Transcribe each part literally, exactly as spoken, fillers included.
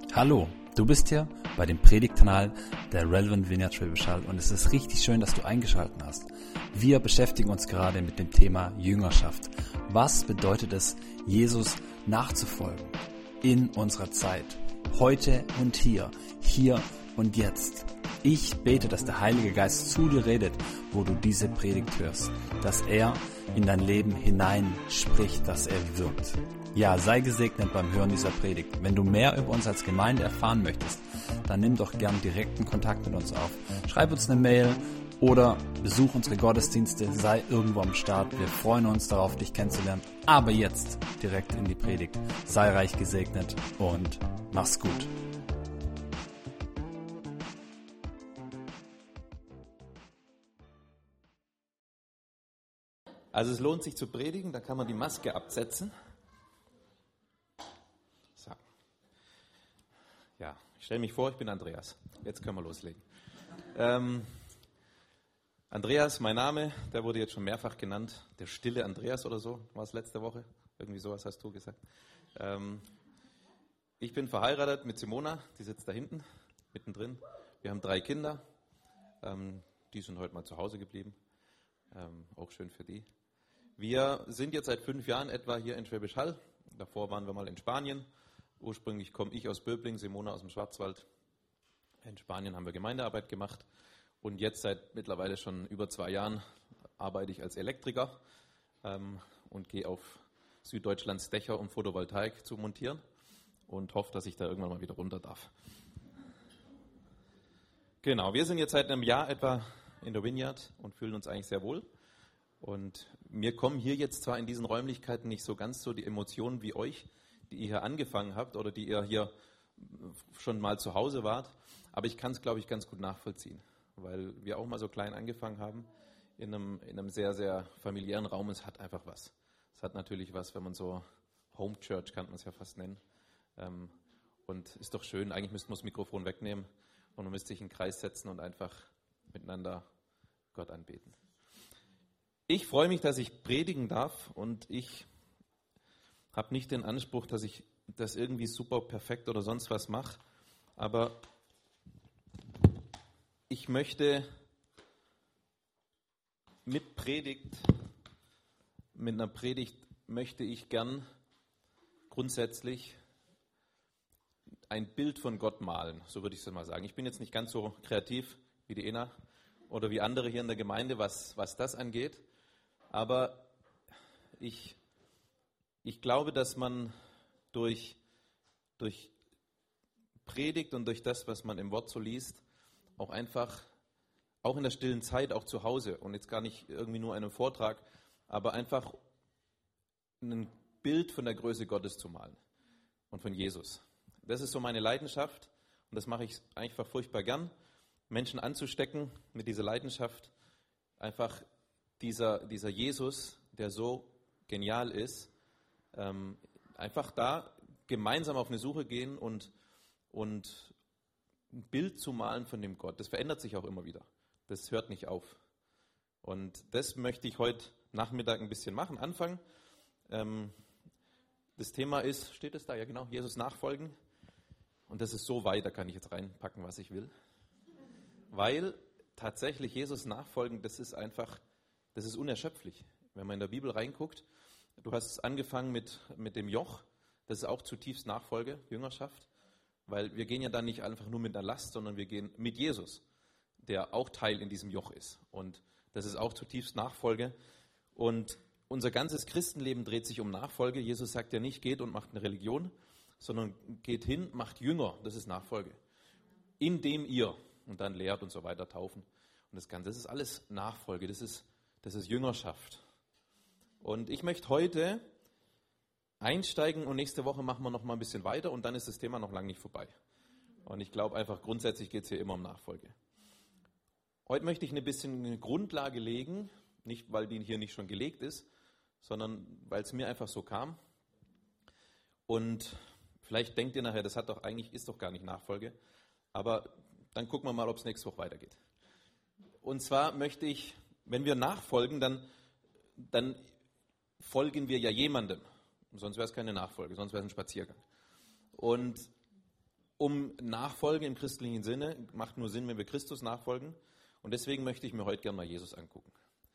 Hallo, du bist hier bei dem Predigtkanal der Relevant Vineyard Schwäbisch Hall und es ist richtig schön, dass du eingeschaltet hast. Wir beschäftigen uns gerade mit dem Thema Jüngerschaft. Was bedeutet es, Jesus nachzufolgen in unserer Zeit, heute und hier, hier und jetzt? Ich bete, dass der Heilige Geist zu dir redet, wo du diese Predigt hörst, dass er in dein Leben hinein spricht, dass er wirkt. Ja, sei gesegnet beim Hören dieser Predigt. Wenn du mehr über uns als Gemeinde erfahren möchtest, dann nimm doch gern direkten Kontakt mit uns auf. Schreib uns eine Mail oder besuch unsere Gottesdienste, sei irgendwo am Start. Wir freuen uns darauf, dich kennenzulernen. Aber jetzt direkt in die Predigt. Sei reich gesegnet und mach's gut. Also es lohnt sich zu predigen, da kann man die Maske absetzen. So. Ja, ich stelle mich vor, ich bin Andreas. Jetzt können wir loslegen. Ähm, Andreas, mein Name, der wurde jetzt schon mehrfach genannt. Der stille Andreas oder so, war es letzte Woche. Irgendwie sowas hast du gesagt. Ähm, ich bin verheiratet mit Simona, die sitzt da hinten, mittendrin. Wir haben drei Kinder. Ähm, die sind heute mal zu Hause geblieben. Ähm, auch schön für die. Wir sind jetzt seit fünf Jahren etwa hier in Schwäbisch Hall. Davor waren wir mal in Spanien. Ursprünglich komme ich aus Böbling, Simona aus dem Schwarzwald. In Spanien haben wir Gemeindearbeit gemacht. Und jetzt seit mittlerweile schon über zwei Jahren arbeite ich als Elektriker ähm, und gehe auf Süddeutschlands Dächer, um Photovoltaik zu montieren. Und hoffe, dass ich da irgendwann mal wieder runter darf. Genau, wir sind jetzt seit einem Jahr etwa in der Vineyard und fühlen uns eigentlich sehr wohl. Und mir kommen hier jetzt zwar in diesen Räumlichkeiten nicht so ganz so die Emotionen wie euch, die ihr hier angefangen habt oder die ihr hier schon mal zu Hause wart, aber ich kann es, glaube ich, ganz gut nachvollziehen, weil wir auch mal so klein angefangen haben in einem, in einem sehr, sehr familiären Raum. Es hat einfach was. Es hat natürlich was, wenn man so Home Church, kann man es ja fast nennen. Ähm, und ist doch schön, eigentlich müsste man das Mikrofon wegnehmen und man müsste sich in den Kreis setzen und einfach miteinander Gott anbeten. Ich freue mich, dass ich predigen darf und ich habe nicht den Anspruch, dass ich das irgendwie super perfekt oder sonst was mache, aber ich möchte mit Predigt, mit einer Predigt möchte ich gern grundsätzlich ein Bild von Gott malen, so würde ich es mal sagen. Ich bin jetzt nicht ganz so kreativ wie die Ena oder wie andere hier in der Gemeinde, was, was das angeht. Aber ich, ich glaube, dass man durch, durch Predigt und durch das, was man im Wort so liest, auch einfach, auch in der stillen Zeit, auch zu Hause und jetzt gar nicht irgendwie nur einem Vortrag, aber einfach ein Bild von der Größe Gottes zu malen und von Jesus. Das ist so meine Leidenschaft und das mache ich einfach furchtbar gern, Menschen anzustecken mit dieser Leidenschaft, einfach Dieser, dieser Jesus, der so genial ist, ähm, einfach da gemeinsam auf eine Suche gehen und, und ein Bild zu malen von dem Gott. Das verändert sich auch immer wieder. Das hört nicht auf. Und das möchte ich heute Nachmittag ein bisschen machen, anfangen. Ähm, das Thema ist, steht es da? Ja genau, Jesus nachfolgen. Und das ist so weit, da kann ich jetzt reinpacken, was ich will. Weil tatsächlich Jesus nachfolgen, das ist einfach... Das ist unerschöpflich. Wenn man in der Bibel reinguckt, du hast angefangen mit, mit dem Joch, das ist auch zutiefst Nachfolge, Jüngerschaft, weil wir gehen ja dann nicht einfach nur mit einer Last, sondern wir gehen mit Jesus, der auch Teil in diesem Joch ist. Und das ist auch zutiefst Nachfolge. Und unser ganzes Christenleben dreht sich um Nachfolge. Jesus sagt ja nicht, geht und macht eine Religion, sondern geht hin, macht Jünger, das ist Nachfolge. Indem ihr, und dann lehrt und so weiter, taufen. Und das Ganze, das ist alles Nachfolge, das ist Das ist Jüngerschaft. Und ich möchte heute einsteigen und nächste Woche machen wir noch mal ein bisschen weiter und dann ist das Thema noch lange nicht vorbei. Und ich glaube einfach, grundsätzlich geht es hier immer um Nachfolge. Heute möchte ich ein bisschen eine Grundlage legen, nicht weil die hier nicht schon gelegt ist, sondern weil es mir einfach so kam. Und vielleicht denkt ihr nachher, das hat doch eigentlich, ist doch gar nicht Nachfolge. Aber dann gucken wir mal, ob es nächste Woche weitergeht. Und zwar möchte ich, wenn wir nachfolgen, dann, dann folgen wir ja jemandem. Sonst wäre es keine Nachfolge, sonst wäre es ein Spaziergang. Und um Nachfolge im christlichen Sinne. Macht nur Sinn, wenn wir Christus nachfolgen. Und deswegen möchte ich mir heute gerne mal Jesus angucken.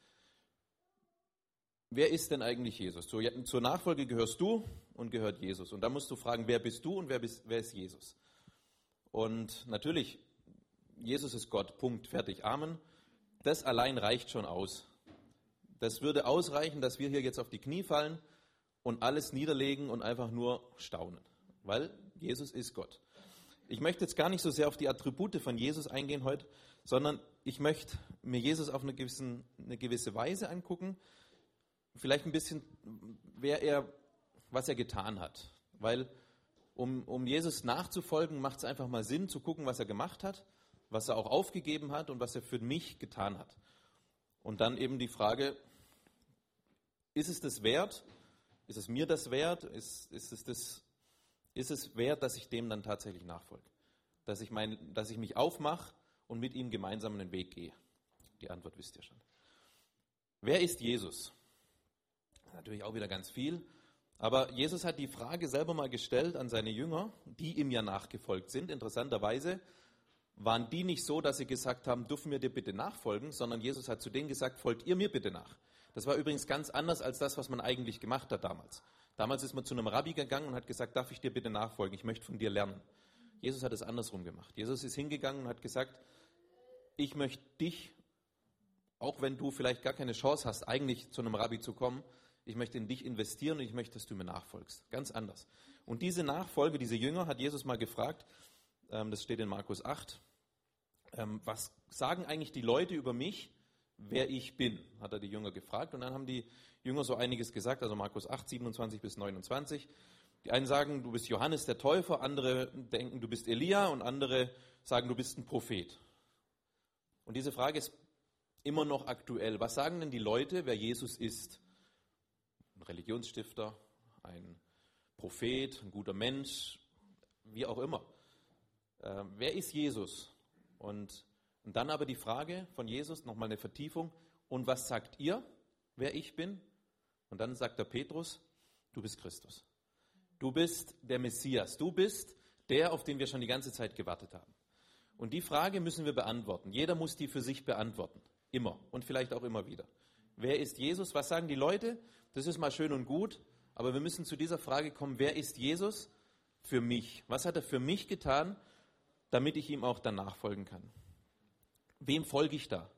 Wer ist denn eigentlich Jesus? Zur, zur Nachfolge gehörst du und gehört Jesus. Und da musst du fragen, wer bist du und wer, bist, wer ist Jesus? Und natürlich, Jesus ist Gott, Punkt, fertig, Amen. Das allein reicht schon aus. Das würde ausreichen, dass wir hier jetzt auf die Knie fallen und alles niederlegen und einfach nur staunen, weil Jesus ist Gott. Ich möchte jetzt gar nicht so sehr auf die Attribute von Jesus eingehen heute, sondern ich möchte mir Jesus auf eine, gewissen, eine gewisse Weise angucken, vielleicht ein bisschen, wer er, was er getan hat. Weil um, um Jesus nachzufolgen, macht es einfach mal Sinn, zu gucken, was er gemacht hat, was er auch aufgegeben hat und was er für mich getan hat. Und dann eben die Frage, ist es das wert? Ist es mir das wert? Ist, ist, es, das, ist es wert, dass ich dem dann tatsächlich nachfolge? Dass ich, mein, dass ich mich aufmache und mit ihm gemeinsam den Weg gehe? Die Antwort wisst ihr schon. Wer ist Jesus? Natürlich auch wieder ganz viel. Aber Jesus hat die Frage selber mal gestellt an seine Jünger, die ihm ja nachgefolgt sind. Interessanterweise waren die nicht so, dass sie gesagt haben, dürfen wir dir bitte nachfolgen, sondern Jesus hat zu denen gesagt, folgt ihr mir bitte nach. Das war übrigens ganz anders als das, was man eigentlich gemacht hat damals. Damals ist man zu einem Rabbi gegangen und hat gesagt, darf ich dir bitte nachfolgen, ich möchte von dir lernen. Jesus hat es andersrum gemacht. Jesus ist hingegangen und hat gesagt, ich möchte dich, auch wenn du vielleicht gar keine Chance hast, eigentlich zu einem Rabbi zu kommen, ich möchte in dich investieren und ich möchte, dass du mir nachfolgst. Ganz anders. Und diese Nachfolge, diese Jünger, hat Jesus mal gefragt, ähm, das steht in Markus acht, ähm, was sagen eigentlich die Leute über mich, wer ich bin, hat er die Jünger gefragt. Und dann haben die Jünger so einiges gesagt, also Markus acht, siebenundzwanzig bis neunundzwanzig. Die einen sagen, du bist Johannes der Täufer, andere denken, du bist Elia und andere sagen, du bist ein Prophet. Und diese Frage ist immer noch aktuell. Was sagen denn die Leute, wer Jesus ist? Ein Religionsstifter, ein Prophet, ein guter Mensch, wie auch immer. Äh, wer ist Jesus? Und, und dann aber die Frage von Jesus, nochmal eine Vertiefung, und was sagt ihr, wer ich bin? Und dann sagt der Petrus, du bist Christus. Du bist der Messias. Du bist der, auf den wir schon die ganze Zeit gewartet haben. Und die Frage müssen wir beantworten. Jeder muss die für sich beantworten. Immer. Und vielleicht auch immer wieder. Wer ist Jesus? Was sagen die Leute? Das ist mal schön und gut. Aber wir müssen zu dieser Frage kommen, wer ist Jesus für mich? Was hat er für mich getan, damit ich ihm auch dann nachfolgen kann? Wem folge ich da?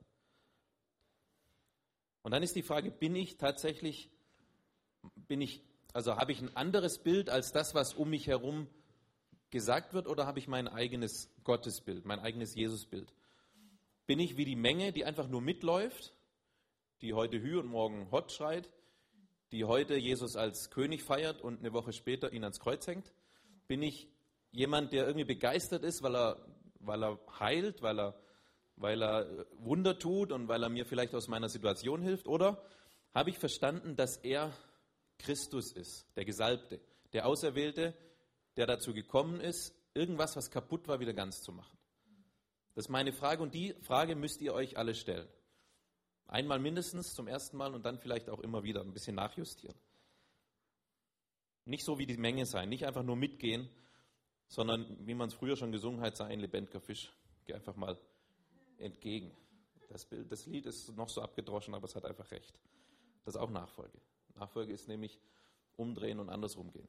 Und dann ist die Frage, bin ich tatsächlich, bin ich, also habe ich ein anderes Bild als das, was um mich herum gesagt wird, oder habe ich mein eigenes Gottesbild, mein eigenes Jesusbild? Bin ich wie die Menge, die einfach nur mitläuft, die heute Hü und morgen Hott schreit, die heute Jesus als König feiert und eine Woche später ihn ans Kreuz hängt? Bin ich jemand, der irgendwie begeistert ist, weil er, weil er heilt, weil er, weil er Wunder tut und weil er mir vielleicht aus meiner Situation hilft? Oder habe ich verstanden, dass er Christus ist, der Gesalbte, der Auserwählte, der dazu gekommen ist, irgendwas, was kaputt war, wieder ganz zu machen? Das ist meine Frage, und die Frage müsst ihr euch alle stellen. Einmal mindestens, zum ersten Mal, und dann vielleicht auch immer wieder ein bisschen nachjustieren. Nicht so wie die Menge sein, nicht einfach nur mitgehen, sondern, wie man es früher schon gesungen hat, sei ein lebendiger Fisch. Geh einfach mal entgegen. Das, Bild, das Lied ist noch so abgedroschen, aber es hat einfach recht. Das ist auch Nachfolge. Nachfolge ist nämlich umdrehen und andersrum gehen.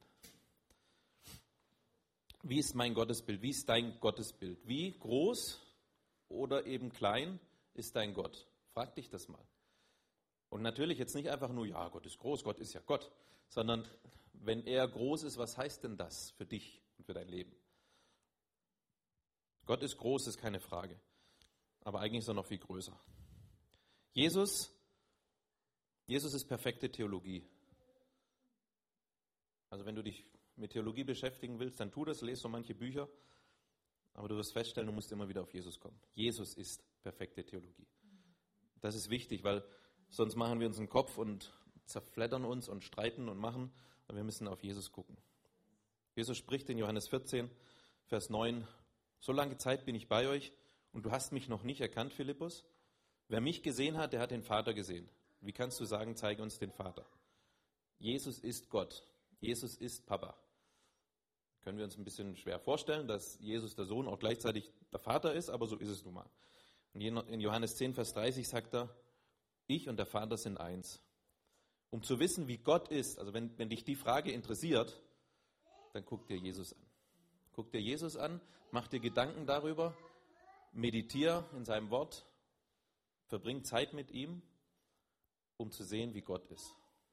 Wie ist mein Gottesbild? Wie ist dein Gottesbild? Wie groß oder eben klein ist dein Gott? Frag dich das mal. Und natürlich jetzt nicht einfach nur, ja, Gott ist groß, Gott ist ja Gott, sondern wenn er groß ist, was heißt denn das für dich und für dein Leben? Gott ist groß, ist keine Frage. Aber eigentlich ist er noch viel größer. Jesus, Jesus ist perfekte Theologie. Also wenn du dich mit Theologie beschäftigen willst, dann tu das, lese so manche Bücher, aber du wirst feststellen, du musst immer wieder auf Jesus kommen. Jesus ist perfekte Theologie. Das ist wichtig, weil sonst machen wir uns einen Kopf und zerfleddern uns und streiten und machen, aber wir müssen auf Jesus gucken. Jesus spricht in Johannes vierzehn, Vers neun, so lange Zeit bin ich bei euch und du hast mich noch nicht erkannt, Philippus. Wer mich gesehen hat, der hat den Vater gesehen. Wie kannst du sagen, zeige uns den Vater? Jesus ist Gott. Jesus ist Papa. Können wir uns ein bisschen schwer vorstellen, dass Jesus der Sohn auch gleichzeitig der Vater ist, aber so ist es nun mal. Und in Johannes zehn, Vers dreißig sagt er, ich und der Vater sind eins. Um zu wissen, wie Gott ist, also wenn, wenn dich die Frage interessiert, dann guck dir Jesus an. Guck dir Jesus an, mach dir Gedanken darüber, meditiere in seinem Wort, verbring Zeit mit ihm, um zu sehen, wie Gott ist.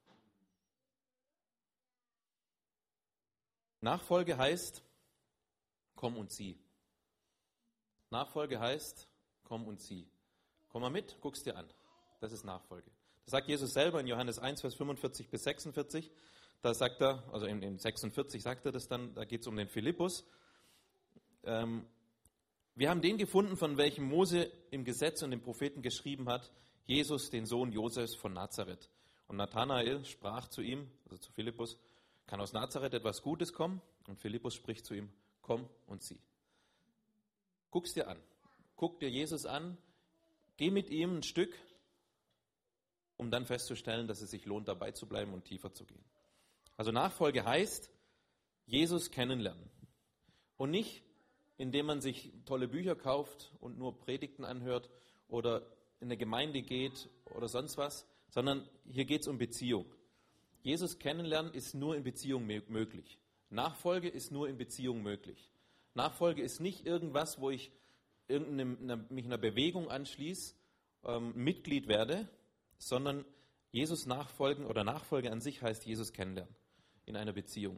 Nachfolge heißt, komm und sieh. Nachfolge heißt, komm und sieh. Komm mal mit, guck's dir an. Das ist Nachfolge. Das sagt Jesus selber in Johannes eins, Vers fünfundvierzig bis sechsundvierzig. Da sagt er, also in, in sechsundvierzig sagt er das dann, da geht es um den Philippus. Ähm, wir haben den gefunden, von welchem Mose im Gesetz und den Propheten geschrieben hat, Jesus, den Sohn Josefs von Nazareth. Und Nathanael sprach zu ihm, also zu Philippus, kann aus Nazareth etwas Gutes kommen? Und Philippus spricht zu ihm, komm und sieh. Guck's dir an. Guck dir Jesus an, geh mit ihm ein Stück, um dann festzustellen, dass es sich lohnt, dabei zu bleiben und tiefer zu gehen. Also Nachfolge heißt, Jesus kennenlernen. Und nicht, indem man sich tolle Bücher kauft und nur Predigten anhört oder in eine Gemeinde geht oder sonst was, sondern hier geht es um Beziehung. Jesus kennenlernen ist nur in Beziehung möglich. Nachfolge ist nur in Beziehung möglich. Nachfolge ist nicht irgendwas, wo ich irgendeine, mich einer Bewegung anschließe, ähm, Mitglied werde, sondern Jesus nachfolgen oder Nachfolge an sich heißt Jesus kennenlernen in einer Beziehung.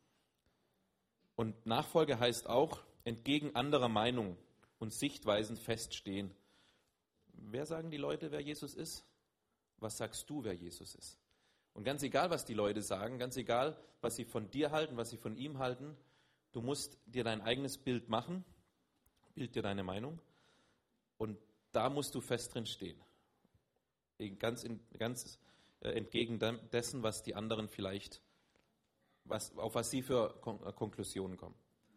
Und Nachfolge heißt auch, entgegen anderer Meinung und Sichtweisen feststehen. Wer sagen die Leute, wer Jesus ist? Was sagst du, wer Jesus ist? Und ganz egal, was die Leute sagen, ganz egal, was sie von dir halten, was sie von ihm halten, du musst dir dein eigenes Bild machen, bild dir deine Meinung und da musst du fest drin stehen. Ganz, in, ganz äh, entgegen dessen, was die anderen vielleicht, was, auf was sie für Kon- äh, Konklusionen kommen.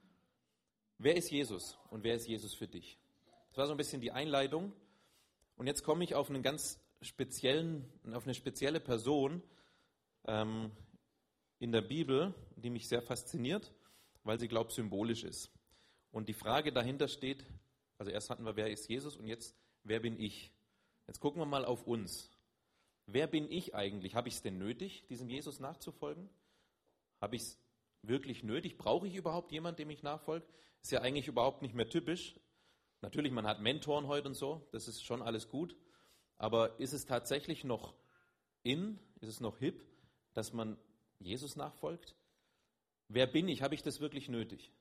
Wer ist Jesus und wer ist Jesus für dich? Das war so ein bisschen die Einleitung. Und jetzt komme ich auf einen ganz speziellen, auf eine spezielle Person ähm, in der Bibel, die mich sehr fasziniert, weil sie, glaube ich, symbolisch ist. Und die Frage dahinter steht, also erst hatten wir, wer ist Jesus und jetzt, wer bin ich? Jetzt gucken wir mal auf uns. Wer bin ich eigentlich? Habe ich es denn nötig, diesem Jesus nachzufolgen? Habe ich es wirklich nötig? Brauche ich überhaupt jemanden, dem ich nachfolge? Ist ja eigentlich überhaupt nicht mehr typisch. Natürlich, man hat Mentoren heute und so, das ist schon alles gut. Aber ist es tatsächlich noch in, ist es noch hip, dass man Jesus nachfolgt? Wer bin ich? Habe ich das wirklich nötig?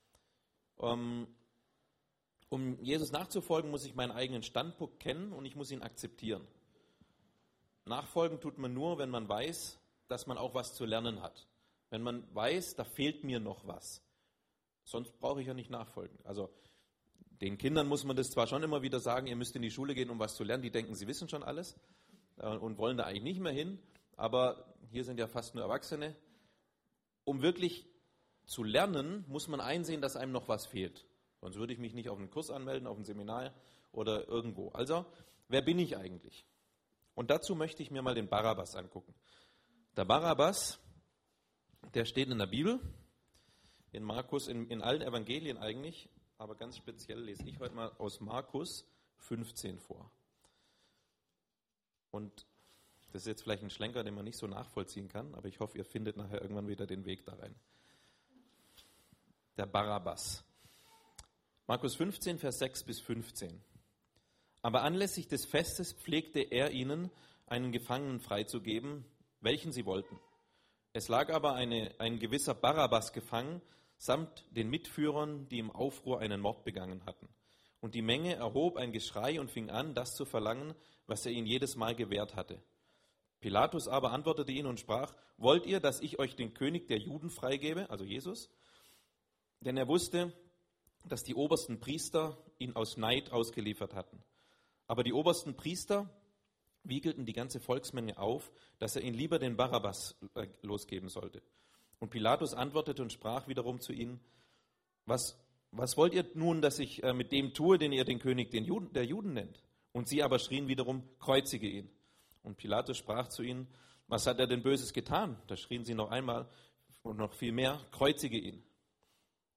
Um, um Jesus nachzufolgen, muss ich meinen eigenen Standpunkt kennen und ich muss ihn akzeptieren. Nachfolgen tut man nur, wenn man weiß, dass man auch was zu lernen hat. Wenn man weiß, da fehlt mir noch was. Sonst brauche ich ja nicht nachfolgen. Also den Kindern muss man das zwar schon immer wieder sagen, ihr müsst in die Schule gehen, um was zu lernen. Die denken, sie wissen schon alles äh, und wollen da eigentlich nicht mehr hin. Aber hier sind ja fast nur Erwachsene. Um wirklich zu lernen, muss man einsehen, dass einem noch was fehlt. Sonst würde ich mich nicht auf einen Kurs anmelden, auf ein Seminar oder irgendwo. Also, wer bin ich eigentlich? Und dazu möchte ich mir mal den Barabbas angucken. Der Barabbas, der steht in der Bibel, in Markus, in, in allen Evangelien eigentlich, aber ganz speziell lese ich heute mal aus Markus fünfzehn vor. Und das ist jetzt vielleicht ein Schlenker, den man nicht so nachvollziehen kann, aber ich hoffe, ihr findet nachher irgendwann wieder den Weg da rein. Der Barabbas. Markus fünfzehn, Vers sechs bis fünfzehn. Aber anlässlich des Festes pflegte er ihnen, einen Gefangenen freizugeben, welchen sie wollten. Es lag aber eine, ein gewisser Barabbas gefangen, samt den Mitführern, die im Aufruhr einen Mord begangen hatten. Und die Menge erhob ein Geschrei und fing an, das zu verlangen, was er ihnen jedes Mal gewährt hatte. Pilatus aber antwortete ihnen und sprach, wollt ihr, dass ich euch den König der Juden freigebe, also Jesus? Denn er wusste, dass die obersten Priester ihn aus Neid ausgeliefert hatten. Aber die obersten Priester wiegelten die ganze Volksmenge auf, dass er ihn lieber den Barabbas losgeben sollte. Und Pilatus antwortete und sprach wiederum zu ihnen, was, was wollt ihr nun, dass ich äh, mit dem tue, den ihr den König den Juden, der Juden nennt? Und sie aber schrien wiederum, kreuzige ihn. Und Pilatus sprach zu ihnen, was hat er denn Böses getan? Da schrien sie noch einmal und noch viel mehr, kreuzige ihn.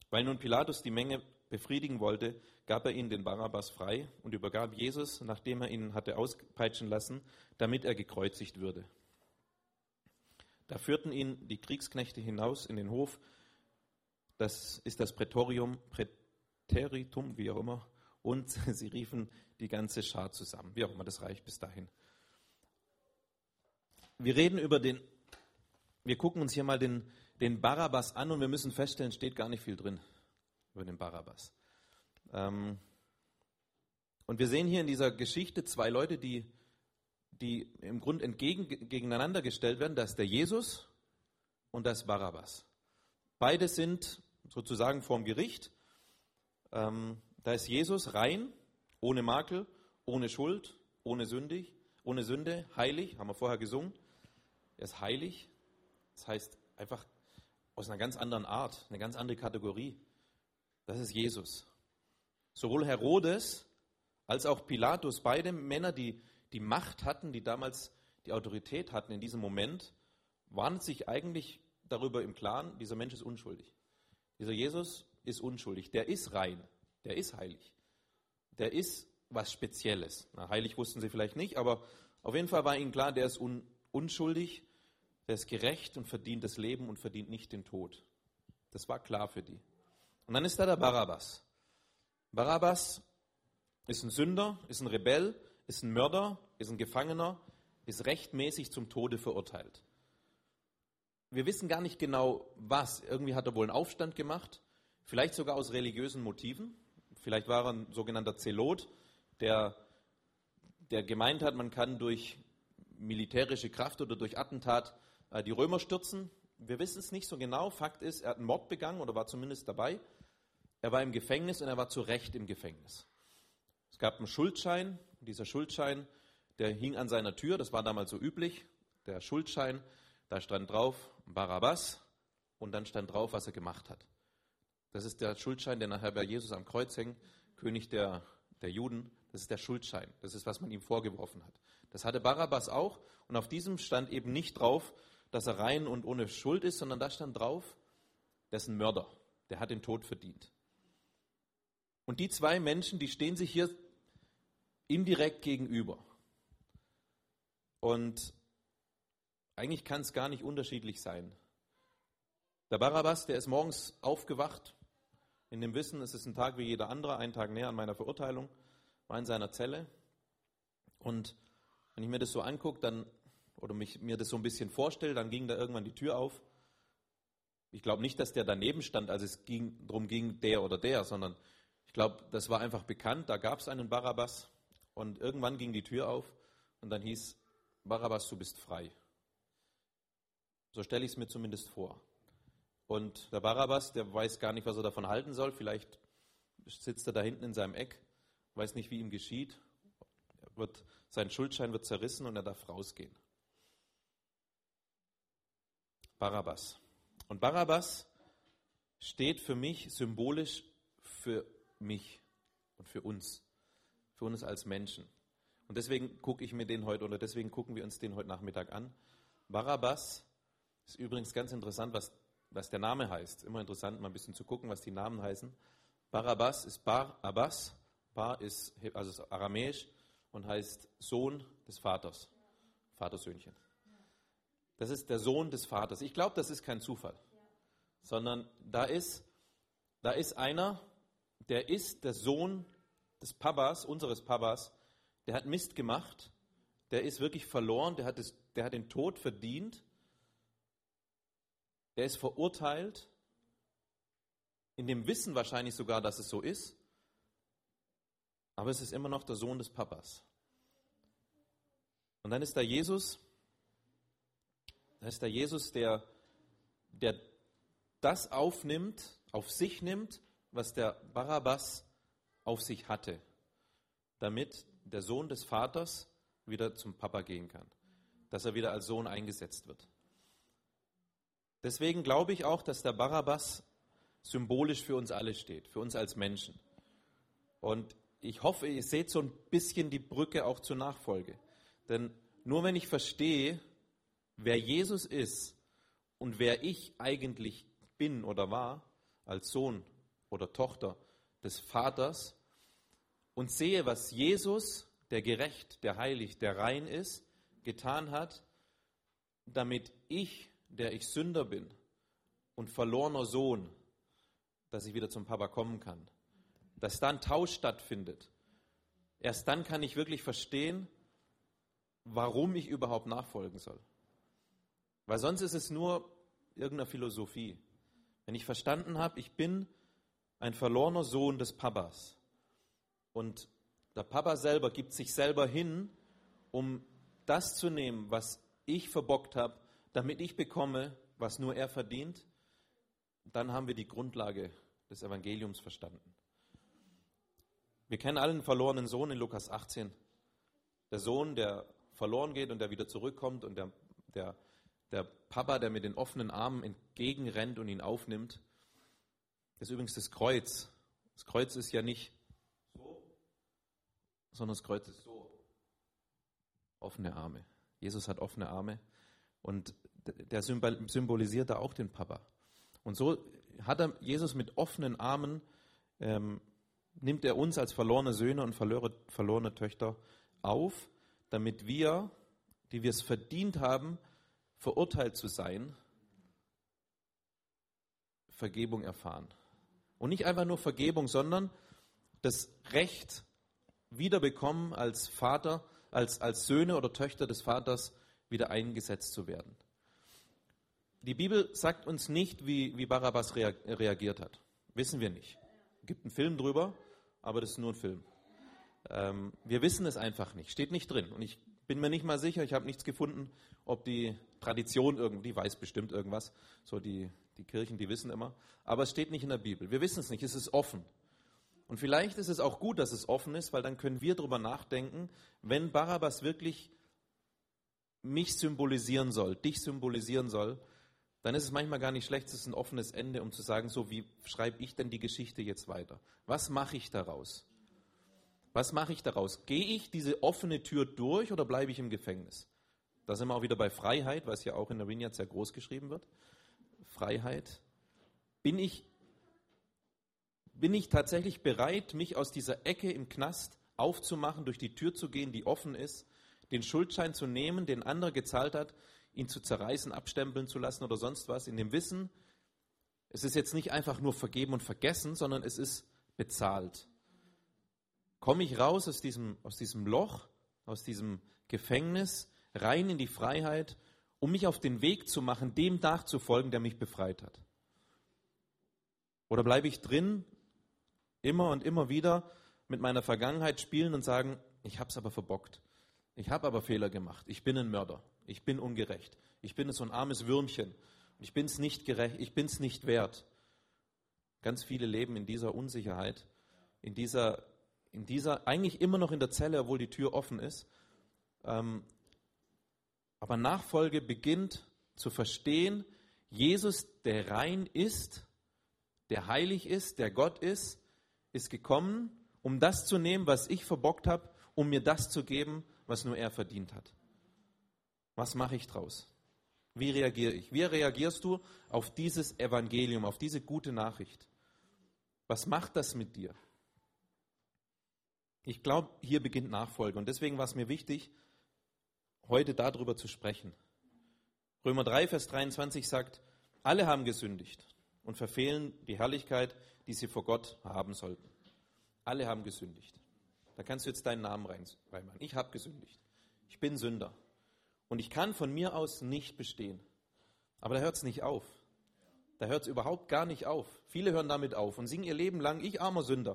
Weil nun Pilatus die Menge befriedigen wollte, gab er ihnen den Barabbas frei und übergab Jesus, nachdem er ihn hatte auspeitschen lassen, damit er gekreuzigt würde. Da führten ihn die Kriegsknechte hinaus in den Hof, das ist das Prätorium, Präteritum, wie auch immer, und sie riefen die ganze Schar zusammen, wie auch immer, das reicht bis dahin. Wir reden über den, wir gucken uns hier mal den, den Barabbas an und wir müssen feststellen, steht gar nicht viel drin über den Barabbas. Ähm, und wir sehen hier in dieser Geschichte zwei Leute, die, die im Grunde entgegen, gegeneinander gestellt werden. Das ist der Jesus und das Barabbas. Beide sind sozusagen vorm Gericht. Ähm, da ist Jesus rein, ohne Makel, ohne Schuld, ohne sündig, ohne Sünde, heilig, haben wir vorher gesungen. Er ist heilig, das heißt einfach aus einer ganz anderen Art, eine ganz andere Kategorie. Das ist Jesus. Sowohl Herodes als auch Pilatus, beide Männer, die die Macht hatten, die damals die Autorität hatten in diesem Moment, waren sich eigentlich darüber im Klaren, dieser Mensch ist unschuldig. Dieser Jesus ist unschuldig, der ist rein, der ist heilig, der ist was Spezielles. Na, heilig wussten sie vielleicht nicht, aber auf jeden Fall war ihnen klar, der ist un, unschuldig, der ist gerecht und verdient das Leben und verdient nicht den Tod. Das war klar für die. Und dann ist da der Barabbas. Barabbas ist ein Sünder, ist ein Rebell, ist ein Mörder, ist ein Gefangener, ist rechtmäßig zum Tode verurteilt. Wir wissen gar nicht genau, was. Irgendwie hat er wohl einen Aufstand gemacht, vielleicht sogar aus religiösen Motiven. Vielleicht war er ein sogenannter Zelot, der, der gemeint hat, man kann durch militärische Kraft oder durch Attentat äh, die Römer stürzen. Wir wissen es nicht so genau. Fakt ist, er hat einen Mord begangen oder war zumindest dabei. Er war im Gefängnis und er war zu Recht im Gefängnis. Es gab einen Schuldschein. Dieser Schuldschein, der hing an seiner Tür. Das war damals so üblich. Der Schuldschein, da stand drauf Barabbas und dann stand drauf, was er gemacht hat. Das ist der Schuldschein, der nachher bei Jesus am Kreuz hängt, König der, der Juden. Das ist der Schuldschein. Das ist, was man ihm vorgeworfen hat. Das hatte Barabbas auch und auf diesem stand eben nicht drauf, dass er rein und ohne Schuld ist, sondern da stand drauf, der ist ein Mörder. Der hat den Tod verdient. Und die zwei Menschen, die stehen sich hier indirekt gegenüber. Und eigentlich kann es gar nicht unterschiedlich sein. Der Barabbas, der ist morgens aufgewacht, in dem Wissen, es ist ein Tag wie jeder andere, ein Tag näher an meiner Verurteilung, war in seiner Zelle. Und wenn ich mir das so angucke, dann, oder mich, mir das so ein bisschen vorstelle, dann ging da irgendwann die Tür auf. Ich glaube nicht, dass der daneben stand, als es ging, darum ging, der oder der, sondern ich glaube, das war einfach bekannt, da gab es einen Barabbas. Und irgendwann ging die Tür auf und dann hieß, Barabbas, du bist frei. So stelle ich es mir zumindest vor. Und der Barabbas, der weiß gar nicht, was er davon halten soll. Vielleicht sitzt er da hinten in seinem Eck, weiß nicht, wie ihm geschieht. Er wird, sein Schuldschein wird zerrissen und er darf rausgehen. Barabbas. Und Barabbas steht für mich symbolisch für mich und für uns. Für uns als Menschen. Und deswegen gucke ich mir den heute, oder deswegen gucken wir uns den heute Nachmittag an. Barabbas ist übrigens ganz interessant, was, was der Name heißt. Immer interessant, mal ein bisschen zu gucken, was die Namen heißen. Barabbas ist Bar Abbas. Bar ist, also ist aramäisch und heißt Sohn des Vaters. Vatersöhnchen. Das ist der Sohn des Vaters. Ich glaube, das ist kein Zufall. Sondern da ist, da ist einer, der ist der Sohn des Papas, unseres Papas, der hat Mist gemacht, der ist wirklich verloren, der hat, das, der hat den Tod verdient, der ist verurteilt, in dem Wissen wahrscheinlich sogar, dass es so ist, aber es ist immer noch der Sohn des Papas. Und dann ist da Jesus, da ist da Jesus, der, der das aufnimmt, auf sich nimmt, was der Barabbas auf sich hatte, damit der Sohn des Vaters wieder zum Papa gehen kann, dass er wieder als Sohn eingesetzt wird. Deswegen glaube ich auch, dass der Barabbas symbolisch für uns alle steht, für uns als Menschen. Und ich hoffe, ihr seht so ein bisschen die Brücke auch zur Nachfolge. Denn nur wenn ich verstehe, wer Jesus ist und wer ich eigentlich bin oder war, als Sohn oder Tochter des Vaters und sehe, was Jesus, der gerecht, der heilig, der rein ist, getan hat, damit ich, der ich Sünder bin und verlorener Sohn, dass ich wieder zum Papa kommen kann, dass dann Tausch stattfindet. Erst dann kann ich wirklich verstehen, warum ich überhaupt nachfolgen soll. Weil sonst ist es nur irgendeine Philosophie. Wenn ich verstanden habe, ich bin ein verlorener Sohn des Papas und der Papa selber gibt sich selber hin, um das zu nehmen, was ich verbockt habe, damit ich bekomme, was nur er verdient, dann haben wir die Grundlage des Evangeliums verstanden. Wir kennen alle einen verlorenen Sohn in Lukas achtzehn. Der Sohn, der verloren geht und der wieder zurückkommt und der, der, der Papa, der mit den offenen Armen entgegenrennt und ihn aufnimmt. Das ist übrigens das Kreuz. Das Kreuz ist ja nicht so, sondern das Kreuz ist so. Offene Arme. Jesus hat offene Arme und der symbolisiert da auch den Papa. Und so hat er Jesus mit offenen Armen, ähm, nimmt er uns als verlorene Söhne und verlorene, verlorene Töchter auf, damit wir, die wir es verdient haben, verurteilt zu sein, Vergebung erfahren. Und nicht einfach nur Vergebung, sondern das Recht wiederbekommen, als Vater, als, als Söhne oder Töchter des Vaters wieder eingesetzt zu werden. Die Bibel sagt uns nicht, wie, wie Barabbas reagiert hat. Wissen wir nicht. Es gibt einen Film drüber, aber das ist nur ein Film. Ähm, wir wissen es einfach nicht. Steht nicht drin. Und ich bin mir nicht mal sicher, ich habe nichts gefunden, ob die Tradition irgendwie, weiß bestimmt irgendwas, so die, die Kirchen, die wissen immer. Aber es steht nicht in der Bibel. Wir wissen es nicht, es ist offen. Und vielleicht ist es auch gut, dass es offen ist, weil dann können wir darüber nachdenken, wenn Barabbas wirklich mich symbolisieren soll, dich symbolisieren soll, dann ist es manchmal gar nicht schlecht, es ist ein offenes Ende, um zu sagen, so wie schreibe ich denn die Geschichte jetzt weiter? Was mache ich daraus? Was mache ich daraus? Gehe ich diese offene Tür durch oder bleibe ich im Gefängnis? Da sind wir auch wieder bei Freiheit, was ja auch in der Vineyard sehr groß geschrieben wird. Freiheit. Bin ich, bin ich tatsächlich bereit, mich aus dieser Ecke im Knast aufzumachen, durch die Tür zu gehen, die offen ist, den Schuldschein zu nehmen, den anderer gezahlt hat, ihn zu zerreißen, abstempeln zu lassen oder sonst was, in dem Wissen, es ist jetzt nicht einfach nur vergeben und vergessen, sondern es ist bezahlt. Komme ich raus aus diesem, aus diesem Loch, aus diesem Gefängnis, rein in die Freiheit, um mich auf den Weg zu machen, dem nachzufolgen, der mich befreit hat? Oder bleibe ich drin, immer und immer wieder mit meiner Vergangenheit spielen und sagen, ich habe es aber verbockt. Ich habe aber Fehler gemacht. Ich bin ein Mörder. Ich bin ungerecht. Ich bin so ein armes Würmchen. Ich bin es nicht gerecht. Ich bin es nicht wert. Ganz viele leben in dieser Unsicherheit, in dieser, in dieser, eigentlich immer noch in der Zelle, obwohl die Tür offen ist. Ähm, aber Nachfolge beginnt zu verstehen, Jesus, der rein ist, der heilig ist, der Gott ist, ist gekommen, um das zu nehmen, was ich verbockt habe, um mir das zu geben, was nur er verdient hat. Was mache ich draus? Wie reagiere ich? Wie reagierst du auf dieses Evangelium, auf diese gute Nachricht? Was macht das mit dir? Ich glaube, hier beginnt Nachfolge. Und deswegen war es mir wichtig, heute darüber zu sprechen. Römer drei, Vers dreiundzwanzig sagt, alle haben gesündigt und verfehlen die Herrlichkeit, die sie vor Gott haben sollten. Alle haben gesündigt. Da kannst du jetzt deinen Namen reinmachen. Ich habe gesündigt. Ich bin Sünder. Und ich kann von mir aus nicht bestehen. Aber da hört es nicht auf. Da hört es überhaupt gar nicht auf. Viele hören damit auf und singen ihr Leben lang, ich armer Sünder.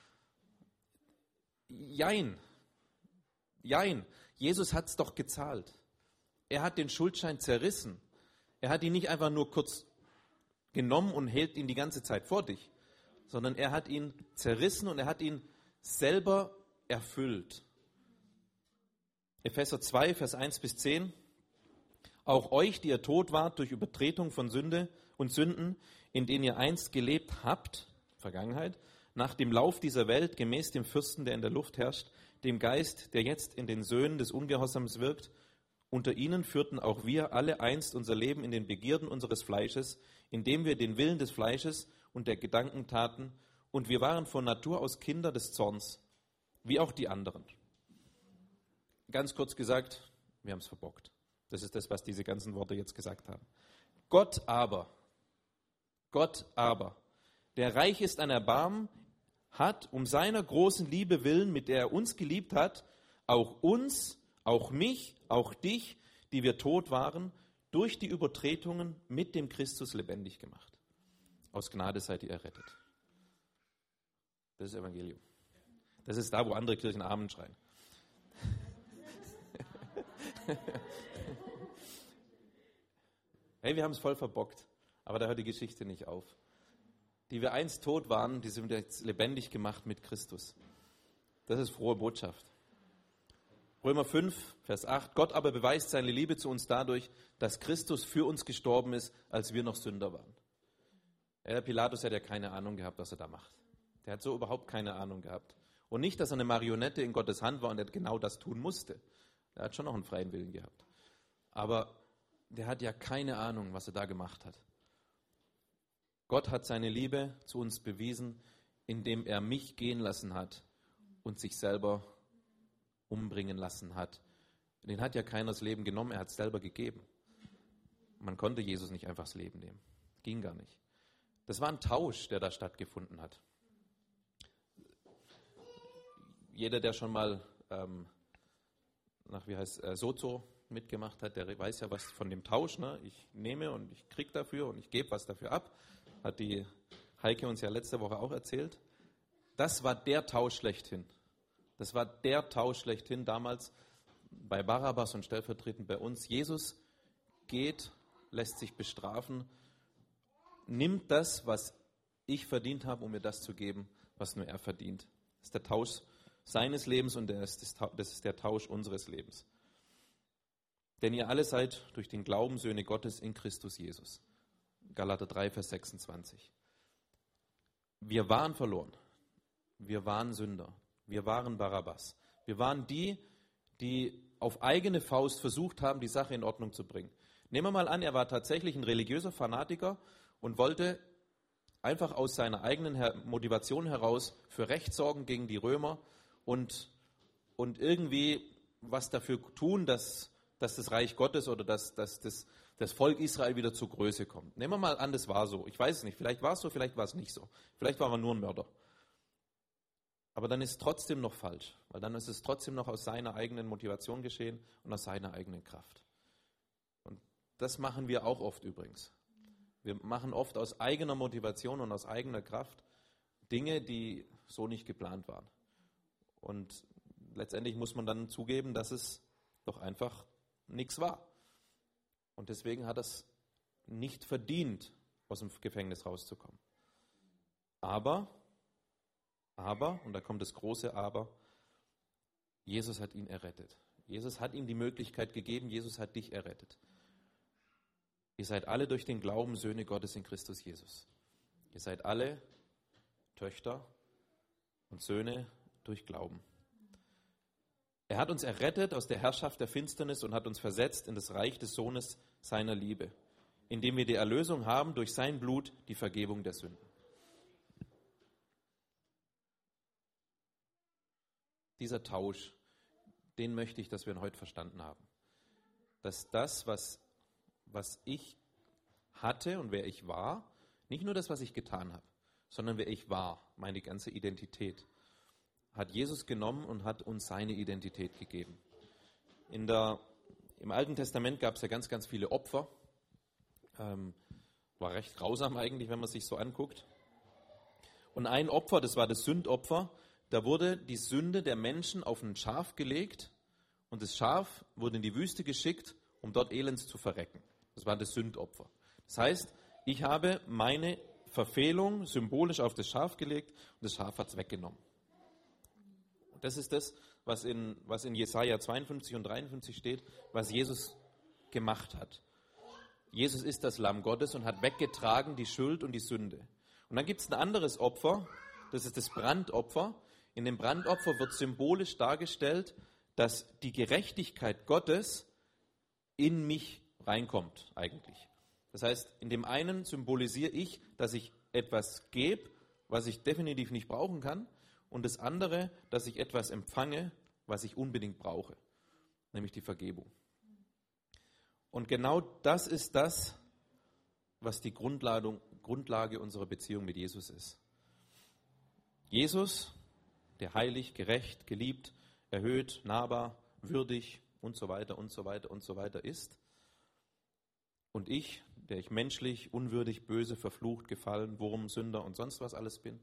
Jein. Jein. Jesus hat es doch gezahlt. Er hat den Schuldschein zerrissen. Er hat ihn nicht einfach nur kurz genommen und hält ihn die ganze Zeit vor dich, sondern er hat ihn zerrissen und er hat ihn selber erfüllt. Epheser zwei, Vers eins bis zehn. Auch euch, die ihr tot wart durch Übertretung von Sünde und Sünden, in denen ihr einst gelebt habt, Vergangenheit, nach dem Lauf dieser Welt, gemäß dem Fürsten, der in der Luft herrscht, dem Geist, der jetzt in den Söhnen des Ungehorsams wirkt, unter ihnen führten auch wir alle einst unser Leben in den Begierden unseres Fleisches, indem wir den Willen des Fleisches und der Gedanken taten, und wir waren von Natur aus Kinder des Zorns, wie auch die anderen. Ganz kurz gesagt, wir haben es verbockt. Das ist das, was diese ganzen Worte jetzt gesagt haben. Gott aber, Gott aber, der reich ist an Erbarmen, hat um seiner großen Liebe willen, mit der er uns geliebt hat, auch uns, auch mich, auch dich, die wir tot waren, durch die Übertretungen mit dem Christus lebendig gemacht. Aus Gnade seid ihr errettet. Das ist Evangelium. Das ist da, wo andere Kirchen Amen schreien. Hey, wir haben es voll verbockt, aber da hört die Geschichte nicht auf. Die wir einst tot waren, die sind jetzt lebendig gemacht mit Christus. Das ist frohe Botschaft. Römer fünf, Vers acht. Gott aber beweist seine Liebe zu uns dadurch, dass Christus für uns gestorben ist, als wir noch Sünder waren. Der Pilatus hat ja keine Ahnung gehabt, was er da macht. Der hat so überhaupt keine Ahnung gehabt. Und nicht, dass er eine Marionette in Gottes Hand war und er genau das tun musste. Er hat schon noch einen freien Willen gehabt. Aber der hat ja keine Ahnung, was er da gemacht hat. Gott hat seine Liebe zu uns bewiesen, indem er mich gehen lassen hat und sich selber umbringen lassen hat. Den hat ja keiner das Leben genommen, er hat es selber gegeben. Man konnte Jesus nicht einfach das Leben nehmen. Ging gar nicht. Das war ein Tausch, der da stattgefunden hat. Jeder, der schon mal ähm, nach, wie heißt äh, Sozo mitgemacht hat, der weiß ja was von dem Tausch. Ne? Ich nehme und ich kriege dafür und ich gebe was dafür ab. Hat die Heike uns ja letzte Woche auch erzählt. Das war der Tausch schlechthin. Das war der Tausch schlechthin damals bei Barabbas und stellvertretend bei uns. Jesus geht, lässt sich bestrafen, nimmt das, was ich verdient habe, um mir das zu geben, was nur er verdient. Das ist der Tausch seines Lebens und das ist der Tausch unseres Lebens. Denn ihr alle seid durch den Glauben Söhne Gottes in Christus Jesus. Galater drei, Vers sechsundzwanzig. Wir waren verloren. Wir waren Sünder. Wir waren Barabbas. Wir waren die, die auf eigene Faust versucht haben, die Sache in Ordnung zu bringen. Nehmen wir mal an, er war tatsächlich ein religiöser Fanatiker und wollte einfach aus seiner eigenen Motivation heraus für Recht sorgen gegen die Römer und, und irgendwie was dafür tun, dass, dass das Reich Gottes oder dass, dass das, das Volk Israel wieder zur Größe kommt. Nehmen wir mal an, das war so. Ich weiß es nicht. Vielleicht war es so, vielleicht war es nicht so. Vielleicht war er nur ein Mörder. Aber dann ist es trotzdem noch falsch, weil dann ist es trotzdem noch aus seiner eigenen Motivation geschehen und aus seiner eigenen Kraft. Und das machen wir auch oft übrigens. Wir machen oft aus eigener Motivation und aus eigener Kraft Dinge, die so nicht geplant waren. Und letztendlich muss man dann zugeben, dass es doch einfach nichts war. Und deswegen hat er es nicht verdient, aus dem Gefängnis rauszukommen. Aber, aber, und da kommt das große Aber, Jesus hat ihn errettet. Jesus hat ihm die Möglichkeit gegeben, Jesus hat dich errettet. Ihr seid alle durch den Glauben Söhne Gottes in Christus Jesus. Ihr seid alle Töchter und Söhne durch Glauben. Er hat uns errettet aus der Herrschaft der Finsternis und hat uns versetzt in das Reich des Sohnes seiner Liebe, indem wir die Erlösung haben durch sein Blut, die Vergebung der Sünden. Dieser Tausch, den möchte ich, dass wir ihn heute verstanden haben. Dass das, was, was ich hatte und wer ich war, nicht nur das, was ich getan habe, sondern wer ich war, meine ganze Identität, hat Jesus genommen und hat uns seine Identität gegeben. In der, im Alten Testament gab es ja ganz, ganz viele Opfer. Ähm, war recht grausam eigentlich, wenn man sich so anguckt. Und ein Opfer, das war das Sündopfer, da wurde die Sünde der Menschen auf ein Schaf gelegt und das Schaf wurde in die Wüste geschickt, um dort elends zu verrecken. Das war das Sündopfer. Das heißt, ich habe meine Verfehlung symbolisch auf das Schaf gelegt und das Schaf hat es weggenommen. Das ist das, was in, was in Jesaja zweiundfünfzig und dreiundfünfzig steht, was Jesus gemacht hat. Jesus ist das Lamm Gottes und hat weggetragen die Schuld und die Sünde. Und dann gibt es ein anderes Opfer, das ist das Brandopfer. In dem Brandopfer wird symbolisch dargestellt, dass die Gerechtigkeit Gottes in mich reinkommt eigentlich. Das heißt, in dem einen symbolisiere ich, dass ich etwas gebe, was ich definitiv nicht brauchen kann, und das andere, dass ich etwas empfange, was ich unbedingt brauche, nämlich die Vergebung. Und genau das ist das, was die Grundlage, Grundlage unserer Beziehung mit Jesus ist. Jesus, der heilig, gerecht, geliebt, erhöht, nahbar, würdig und so weiter und so weiter und so weiter ist. Und ich, der ich menschlich, unwürdig, böse, verflucht, gefallen, Wurm, Sünder und sonst was alles bin,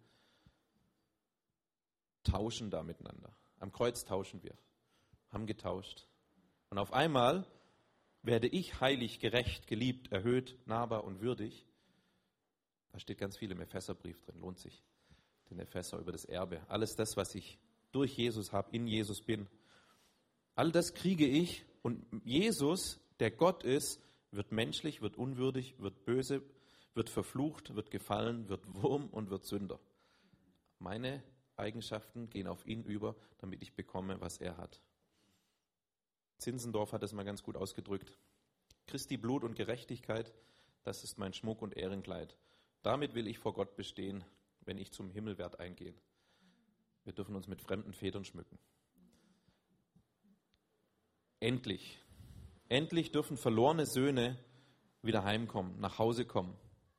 tauschen da miteinander. Am Kreuz tauschen wir, haben getauscht. Und auf einmal werde ich heilig, gerecht, geliebt, erhöht, nahbar und würdig. Da steht ganz viel im Epheserbrief drin, lohnt sich. Den Epheser über das Erbe. Alles das, was ich durch Jesus habe, in Jesus bin. All das kriege ich, und Jesus, der Gott ist, wird menschlich, wird unwürdig, wird böse, wird verflucht, wird gefallen, wird Wurm und wird Sünder. Meine Eigenschaften gehen auf ihn über, damit ich bekomme, was er hat. Zinzendorf hat das mal ganz gut ausgedrückt. Christi Blut und Gerechtigkeit, das ist mein Schmuck und Ehrenkleid. Damit will ich vor Gott bestehen, wenn ich zum Himmel werd eingehen. Wir dürfen uns mit fremden Federn schmücken. Endlich, endlich dürfen verlorene Söhne wieder heimkommen, nach Hause kommen.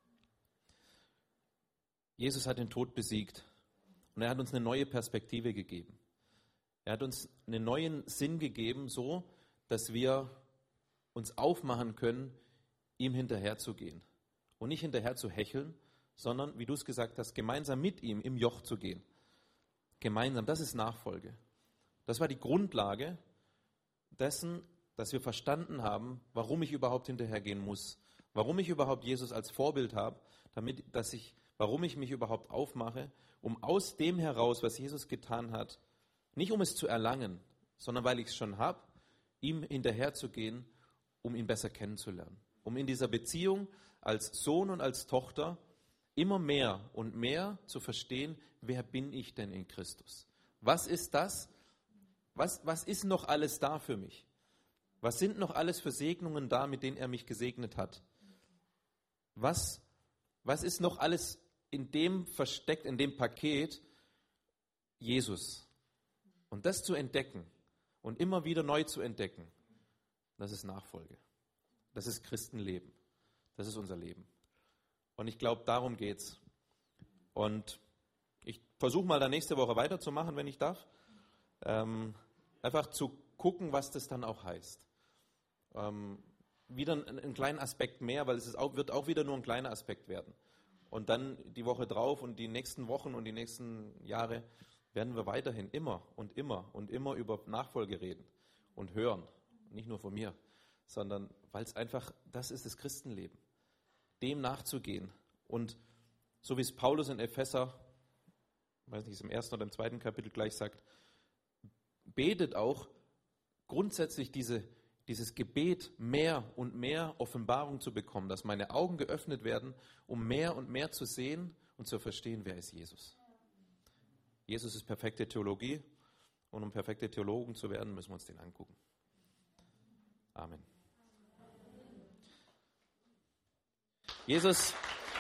Jesus hat den Tod besiegt und er hat uns eine neue Perspektive gegeben. Er hat uns einen neuen Sinn gegeben, so dass wir uns aufmachen können, ihm hinterherzugehen. Und nicht hinterher zu hecheln, sondern, wie du es gesagt hast, gemeinsam mit ihm im Joch zu gehen. Gemeinsam, das ist Nachfolge. Das war die Grundlage dessen, dass wir verstanden haben, warum ich überhaupt hinterhergehen muss. Warum ich überhaupt Jesus als Vorbild habe, damit, dass ich, warum ich mich überhaupt aufmache, um aus dem heraus, was Jesus getan hat, nicht um es zu erlangen, sondern weil ich es schon habe, ihm hinterherzugehen, um ihn besser kennenzulernen. Um in dieser Beziehung als Sohn und als Tochter immer mehr und mehr zu verstehen, wer bin ich denn in Christus? Was ist das? Was, was ist noch alles da für mich? Was sind noch alles für Segnungen da, mit denen er mich gesegnet hat? Was, was ist noch alles in dem versteckt, in dem Paket? Jesus. Und das zu entdecken und immer wieder neu zu entdecken, das ist Nachfolge. Das ist Christenleben. Das ist unser Leben. Und ich glaube, darum geht's. Und ich versuche mal da nächste Woche weiterzumachen, wenn ich darf. Ähm, einfach zu gucken, was das dann auch heißt. Ähm, wieder einen, einen kleinen Aspekt mehr, weil es ist auch, wird auch wieder nur ein kleiner Aspekt werden. Und dann die Woche drauf und die nächsten Wochen und die nächsten Jahre werden wir weiterhin immer und immer und immer über Nachfolge reden und hören. Nicht nur von mir, sondern weil es einfach, das ist das Christenleben. Dem nachzugehen. Und so wie es Paulus in Epheser, ich weiß nicht, im ersten oder im zweiten Kapitel gleich sagt, betet auch grundsätzlich diese, dieses Gebet, mehr und mehr Offenbarung zu bekommen, dass meine Augen geöffnet werden, um mehr und mehr zu sehen und zu verstehen, wer ist Jesus. Jesus ist perfekte Theologie und um perfekte Theologen zu werden, müssen wir uns den angucken. Amen. Jesus,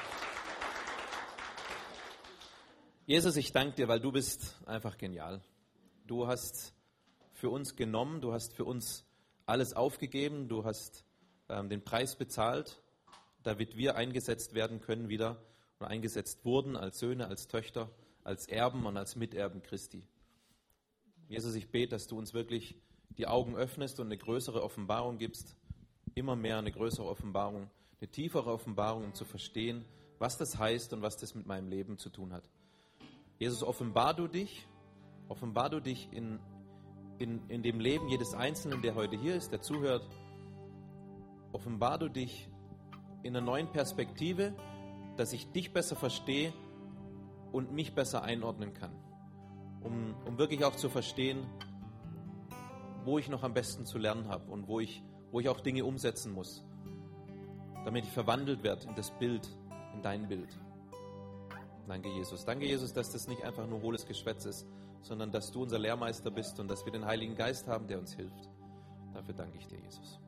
Jesus, ich danke dir, weil du bist einfach genial. Du hast für uns genommen, du hast für uns alles aufgegeben, du hast ähm, den Preis bezahlt, damit wir eingesetzt werden können wieder und eingesetzt wurden als Söhne, als Töchter, als Erben und als Miterben Christi. Jesus, ich bete, dass du uns wirklich die Augen öffnest und eine größere Offenbarung gibst, immer mehr eine größere Offenbarung, eine tiefere Offenbarung, um zu verstehen, was das heißt und was das mit meinem Leben zu tun hat. Jesus, offenbar du dich, offenbar du dich in, in, in dem Leben jedes Einzelnen, der heute hier ist, der zuhört. Offenbar du dich in einer neuen Perspektive, dass ich dich besser verstehe und mich besser einordnen kann. Um, um wirklich auch zu verstehen, wo ich noch am besten zu lernen habe und wo ich, wo ich auch Dinge umsetzen muss, damit ich verwandelt werde in das Bild, in dein Bild. Danke, Jesus. Danke, Jesus, dass das nicht einfach nur hohles Geschwätz ist, sondern dass du unser Lehrmeister bist und dass wir den Heiligen Geist haben, der uns hilft. Dafür danke ich dir, Jesus.